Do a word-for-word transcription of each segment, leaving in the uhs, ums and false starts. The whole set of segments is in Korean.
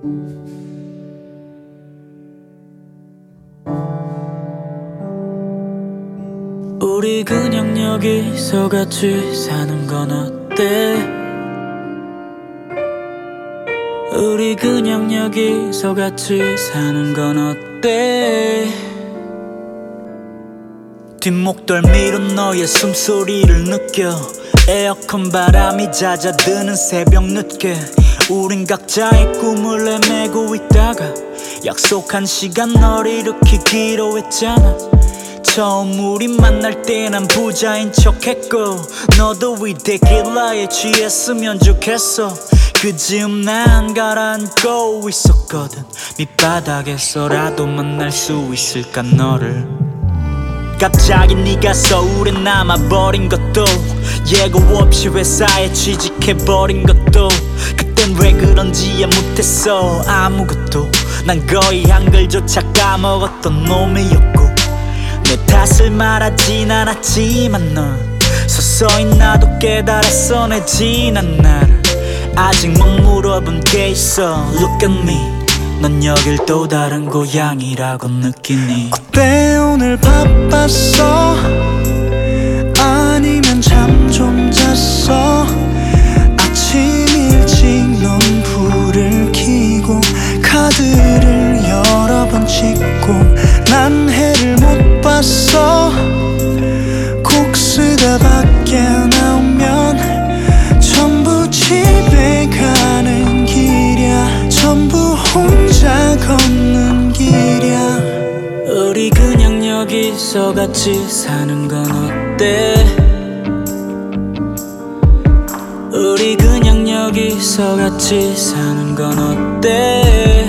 우리 그냥 여기서 같이 사는 건 어때? 우리 그냥 여기서 같이 사는 건 어때? 뒷목덜 미룬 너의 숨소리를 느껴 에어컨 바람이 잦아드는 새벽 늦게 우린 각자의 꿈을 헤매고 있다가 약속한 시간 널 일으키기로 했잖아. 처음 우리 만날 때 난 부자인 척했고 너도 이 데킬라에 취했으면 좋겠어. 그 즈음 난 가라앉고 있었거든. 밑바닥에서라도 만날 수 있을까 너를. 갑자기 네가 서울에 남아버린 것도 예고 없이 회사에 취직해버린 것도 그땐 왜 그런지 이해 못했어 아무것도. 난 거의 한글조차 까먹었던 놈이었고 내 탓을 말하진 않았지만 넌 서서히 나도 깨달았어 내 지난 나를. 아직 못 물어본 게 있어 Look at me 넌 여길 또 다른 고향이라고 느끼니? 어때 오늘 바빴어? 아니면 잠 좀 잤어? 아침 일찍 넌 불을 켜고 카드를 여러 번 찍고 난 해를 못 봤어. 곡 쓰다 밖에 나오면 전부 집에 가는 길이야. 전부 혼자 걷는 길이야. 우리 그냥 여기서 같이 사는 건 어때? 우리 그냥 여기서 같이 사는 건 어때?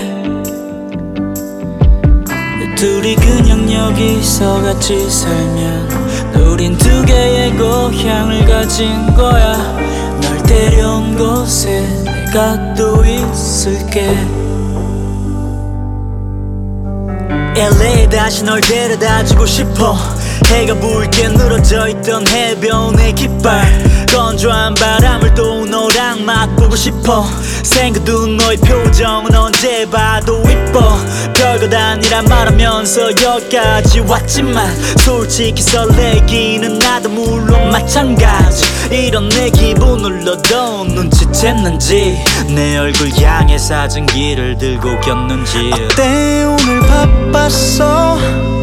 둘이 그냥 여기서 같이 살면 우린 두 개의 고향을 가진 거야. 널 데려온 곳에 내가 또 있을게. 엘에이에 다시 널 데려다주고 싶어. 해가 부을 때 늘어져 있던 해변의 깃발 건조한 바람을 또 너랑 맛보고 싶어. 생각도 너의 표정은 언제 봐도 이뻐. 별것 아니란 말하면서 여기까지 왔지만 솔직히 설레기는 나도 물론 마찬가지. 이런 내 기분을 너도 눈치챘는지 내 얼굴 향해 사진기를 들고 겼는지. 어때 오늘 바빴어?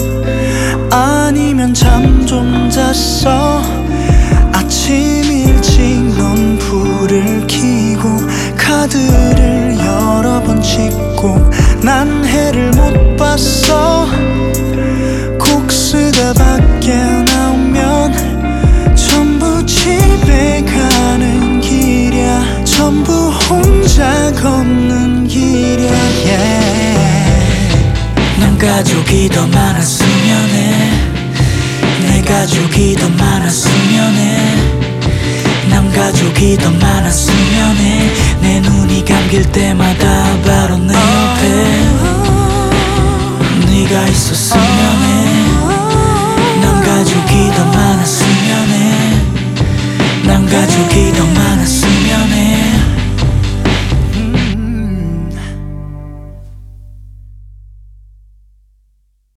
아니면 잠 좀 잤어? 아침 일찍 넌 불을 켜고 카드를 여러 번 찍고 난 해를 못 봤어. 곡 쓰다 밖에 나오면 전부 집에 가는 길이야. 전부 혼자 걷는 길이야. yeah. 넌 가족이 더 많았으면 해. 내 가족이 더 많았으면 해. 남 가족이 더 많았으면 해. 내 눈이 감길 때마다 바로 내 옆에 네가 있었으면